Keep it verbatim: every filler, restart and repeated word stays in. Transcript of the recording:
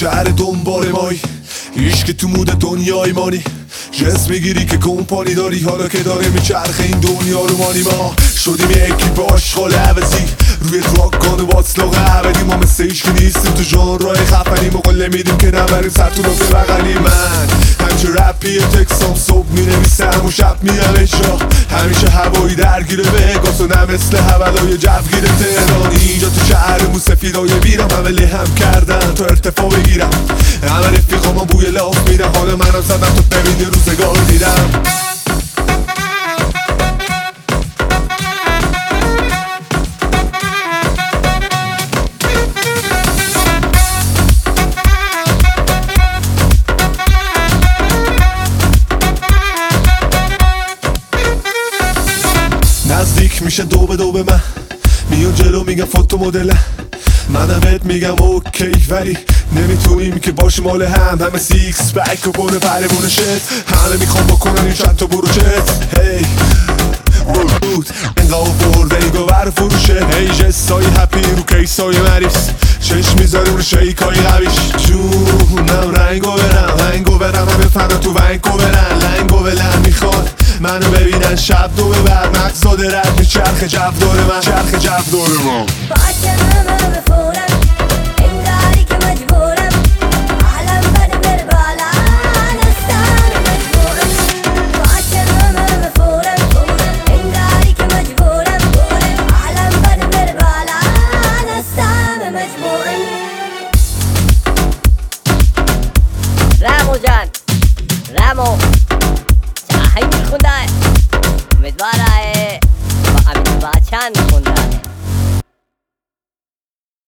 شهر دنبال مایی، هیچ که تو مود دنیای مانی. جس میگیری که کمپانی داری، حالا که داره میچرخه این دنیا رو مانی. ما شدیم یکی با آشغال عوضی، روی تراکان و باطلاق عبدی. ما مثل ایش که نیستیم تو ژانرهای خفنی، مقاله میدیم که نبریم سر تو رو به بغلی. من همچه رپی تکسام، صبح مینویسم و شب میرم اجرا. همیشه هوایی درگیره وگاس و نه مثل هولای جوگیر تهران. اینجا تو شهرمون سفیدای میرم، همه لهم کردن تا ارتفاع بگیرم. همه رفیقاما بوی لاف میرم، حال منم زدم تو ببینی روزگار دیدم. نزدیک میشه دو به دو به من، میون جلو میگم فوتو مدل. منم بهت میگم اوکی ولی نمیتونیم که باشیم مال هم. همه سیکس بک و بونه پرمونه شد، همه میخوام بکنن این چند تا بروچت. هی بود انقا برده ای گوور فروشه. هی جستای هپی رو کیسای مریض، چشم میذاریم رو شیکای قویش. جونم رنگو برم رنگو برم، همه فنا تو ونگو برن لنگو بلن. میخواد منو ببینن شب دو ببر، مقصاد رد چرخ جو دور من، چرخ جو دور من. باید که همه بفورن